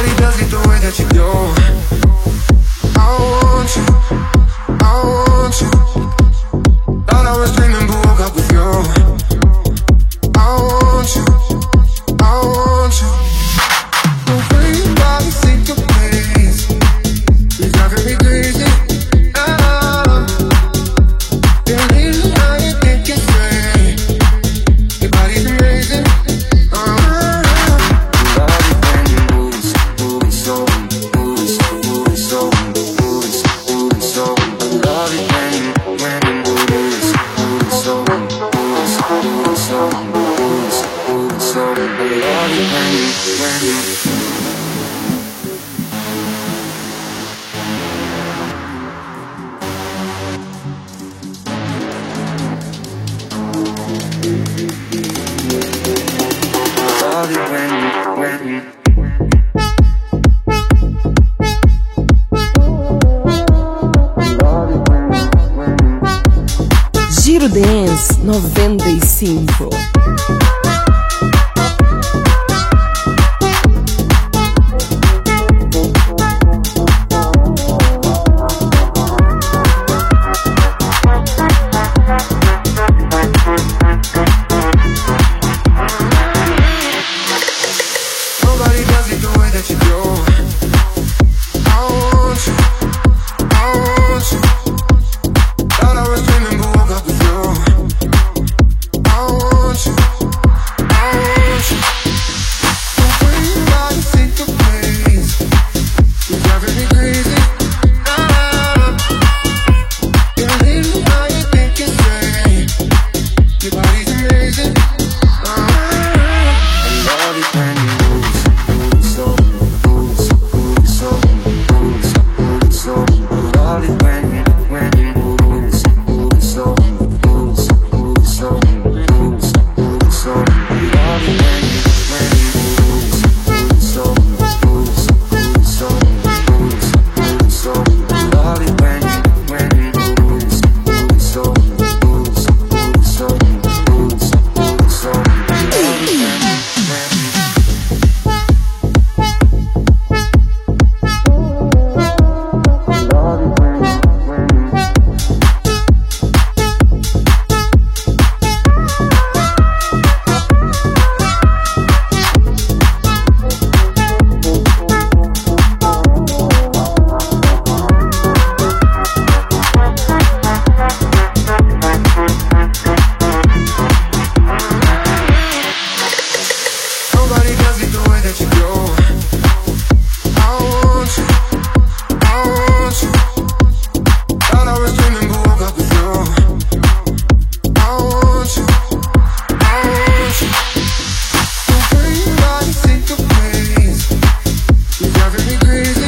Nobody does it the way that you do. I want you, I want you. Thought I was dreaming but woke up with you. I want you, I want you. The way you body take your place is driving me crazy. Can't leave how you think you're straight. Your body's amazing. Giro Dance 95. Nobody does it the way that you do. I want you, I want you. Thought I was dreaming but woke up with you. I want you, I want you. The way you body take your place is driving me crazy. Can't leave me how you think you're straight. Your body's amazing. I love it when you move so, move so, move so, move so, move so. Love it when you move so, move so, move so, move so, move so, move so. Love it when you move so, move so, move so, move so, move so. Love it when you move so, move so, move so, move so, move so. Love it when nobody does it the way that you do. I want you, I want you. Thought I was dreaming but woke up with you. I want you, I want you. The way you body take your place is driving me crazy.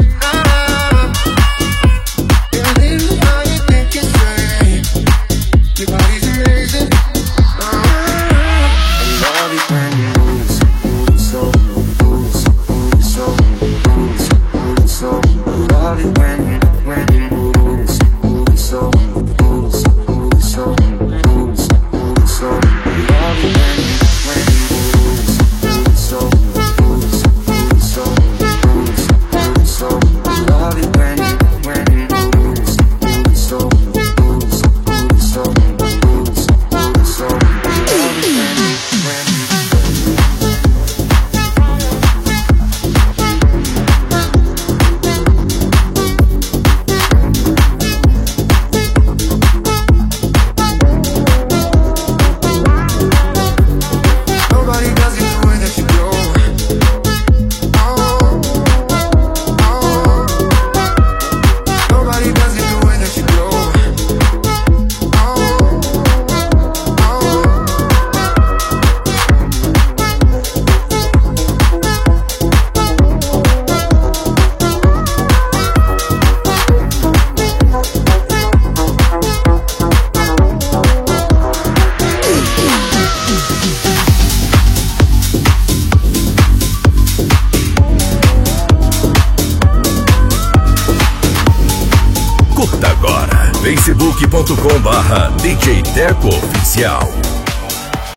Can't leave me how you think you're straight. Your body's amazing. I love it when you move so, move so, move so, move so, move so. Love it when you move so, move so, move so, move so, move so. Love it when you move so, move so, move so, move so, move so. Love it when you move so, move so, move so, move so, move so. Love it when nobody does it the way that you do. Nobody does it the way that you do. Curta agora facebook.com/DJ Teco Oficial.